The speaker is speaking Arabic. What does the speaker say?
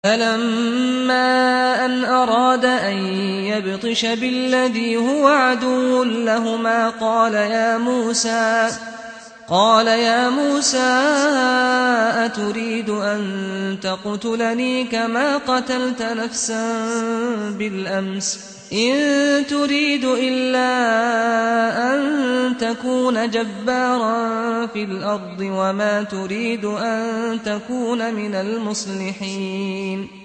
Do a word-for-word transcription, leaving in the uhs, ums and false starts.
فَلَمَّا أَنْ أَرَادَ أَنْ يَبْطِشَ بِالَّذِي هُوَ عَدُوٌّ لَّهُمَا قَالَ يَا مُوسَىٰ قال يا موسى أتريد أن تقتلني كما قتلت نفسا بالأمس إن تريد إلا أن تكون جبارا في الأرض وما تريد أن تكون من المصلحين